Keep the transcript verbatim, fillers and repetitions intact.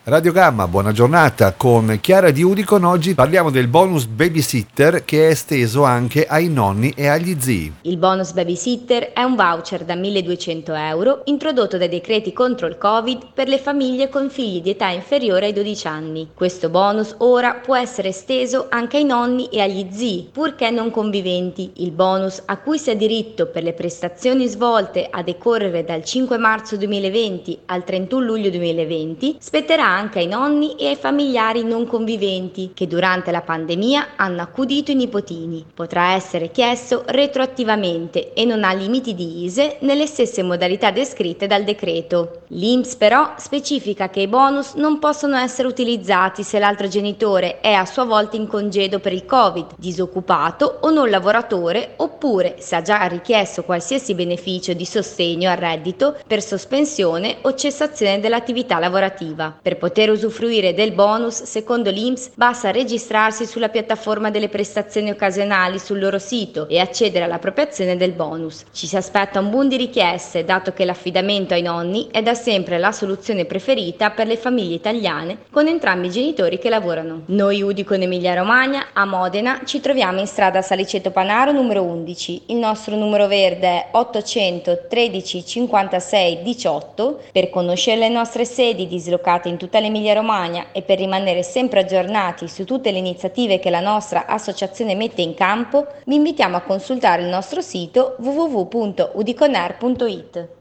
Radio Gamma, buona giornata con Chiara di Udicon. Oggi parliamo del bonus babysitter che è esteso anche ai nonni e agli zii. Il bonus babysitter è un voucher da milleduecento euro introdotto dai decreti contro il Covid per le famiglie con figli di età inferiore ai dodici anni. Questo bonus ora può essere esteso anche ai nonni e agli zii, purché non conviventi. Il bonus a cui si ha diritto per le prestazioni svolte a decorrere dal cinque marzo duemilaventi al trentuno luglio duemilaventi spetterà anche ai nonni e ai familiari non conviventi che durante la pandemia hanno accudito i nipotini. Potrà essere chiesto retroattivamente e non ha limiti di I S E E nelle stesse modalità descritte dal decreto. L'I N P S però specifica che i bonus non possono essere utilizzati se l'altro genitore è a sua volta in congedo per il Covid, disoccupato o non lavoratore, oppure se ha già richiesto qualsiasi beneficio di sostegno al reddito per sospensione o cessazione dell'attività lavorativa. Per poter usufruire del bonus, secondo l'I N P S, basta registrarsi sulla piattaforma delle prestazioni occasionali sul loro sito e accedere all'appropriazione del bonus. Ci si aspetta un boom di richieste, dato che l'affidamento ai nonni è da sempre la soluzione preferita per le famiglie italiane con entrambi i genitori che lavorano. Noi Udicon Emilia Romagna, a Modena, ci troviamo in strada Saliceto Panaro numero undici. Il nostro numero verde è ottocento tredici cinquantasei diciotto. Per conoscere le nostre sedi dislocate in tutta l'Emilia Romagna e per rimanere sempre aggiornati su tutte le iniziative che la nostra associazione mette in campo, vi invitiamo a consultare il nostro sito w w w punto udiconair punto it.